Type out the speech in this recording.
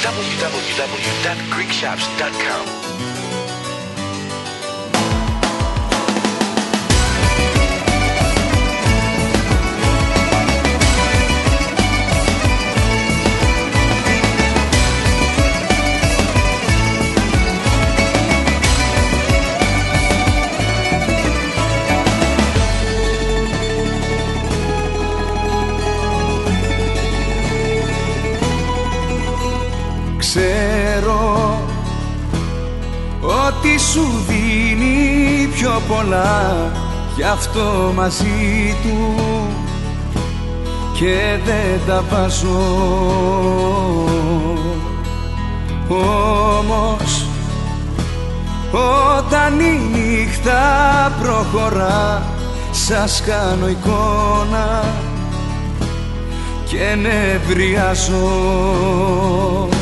www.greekshops.com. Ξέρω ότι σου δίνει πιο πολλά, γι' αυτό μαζί του και δεν τα βάζω. Όμως όταν η νύχτα προχωρά, σας κάνω εικόνα και νευριάζω.